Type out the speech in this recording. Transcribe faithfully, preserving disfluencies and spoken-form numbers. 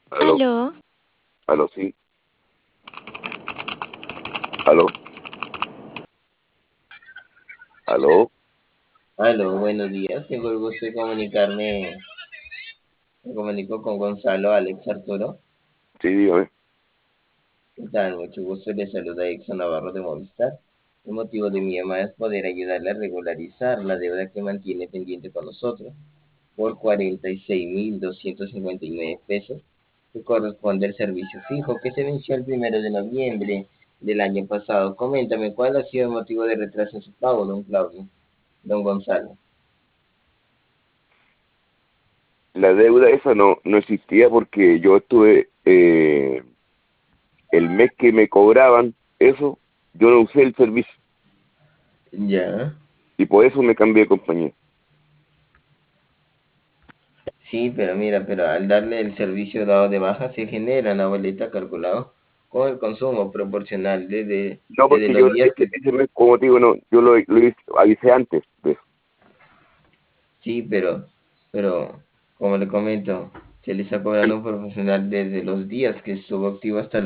Aló, Aló, aló, sí, aló, aló, Aló, buenos días. Tengo el gusto de comunicarme, me comunico con Gonzalo Alex Arturo. sí, dígame. ¿Qué tal? Mucho gusto. Le saluda Exxon Navarro de Movistar. El motivo de mi llamada es poder ayudarle a regularizar la deuda que mantiene pendiente con nosotros por cuarenta y seis mil doscientos cincuenta y nueve pesos, que corresponde al servicio fijo que se venció el primero de noviembre del año pasado. Coméntame, ¿cuál ha sido el motivo de retraso en su pago, don Claudio, don Gonzalo? La deuda esa no, no existía porque yo estuve, eh, el mes que me cobraban eso, yo no usé el servicio Ya. y por eso me cambié de compañía. Sí, pero mira, pero al darle el servicio dado de baja se genera una boleta calculado con el consumo proporcional desde, No, desde porque yo los días ese, que... ese mes, como te digo, no, yo lo, lo hice- avisé antes de eso. Sí, pero, pero, como le comento, se le está cobrando un profesional desde los días que estuvo activo hasta